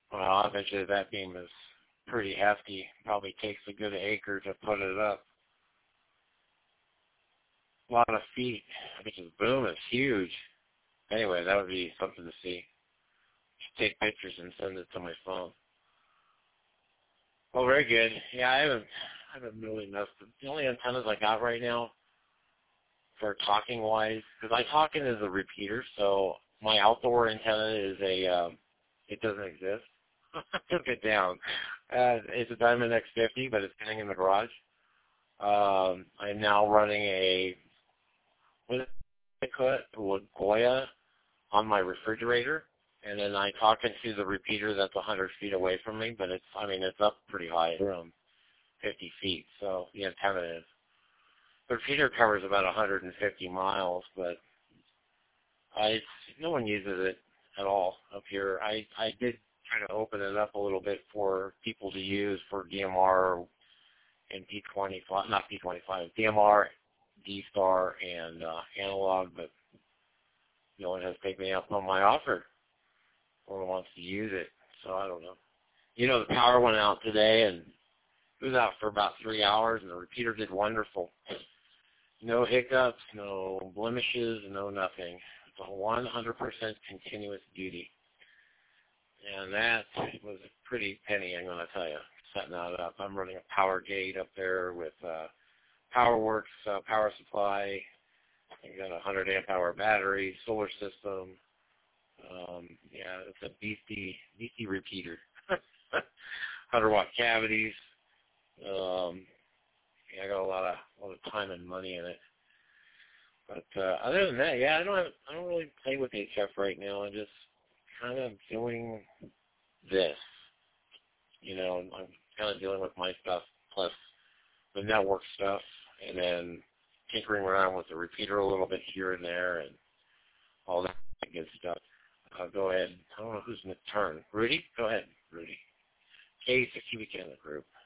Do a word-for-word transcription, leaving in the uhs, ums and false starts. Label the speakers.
Speaker 1: Well, I bet you that beam is pretty hefty. Probably takes a good acre to put it up. A lot of feet. I bet the boom is huge. Anyway, that would be something to see. Should take pictures and send it to my phone. Well, very good. Yeah, I haven't, I haven't really messed with the only antennas I got right now for talking wise, because I talk in as a repeater, so my outdoor antenna is a, um, it doesn't exist. I took it down. Uh, it's a Diamond X fifty, but it's sitting in the garage. Um, I'm now running a, what is it called? Goya on my refrigerator, and then I talk into the repeater that's one hundred feet away from me, but it's, I mean, it's up pretty high, around fifty feet, so the antenna is. The repeater covers about one hundred fifty miles, but I, no one uses it at all up here. I, I did try to open it up a little bit for people to use for D M R and P twenty-five, not P twenty-five, D M R, D-Star, and uh, analog, but no one has taken me up on my offer. No one wants to use it, so I don't know. You know, the power went out today, and it was out for about three hours, and the repeater did wonderful. No hiccups, no blemishes, no nothing. It's a one hundred percent continuous duty. And that was a pretty penny, I'm going to tell you, setting that up. I'm running a power gate up there with uh, PowerWorks uh, power supply. I got a one hundred amp hour battery, solar system. Um, yeah, it's a beastie, beastie repeater. one hundred watt cavities. Um, yeah, I got a lot of, a lot of time and money in it. But uh, other than that, yeah, I don't have, I don't really play with H F right now. I'm just kind of doing this. You know, I'm kind of dealing with my stuff plus the network stuff, and then tinkering around with the repeater a little bit here and there, and all that good stuff. Uh, go ahead. I don't know who's in the turn. Rudy? Go ahead, Rudy. Case, a cubic in the group.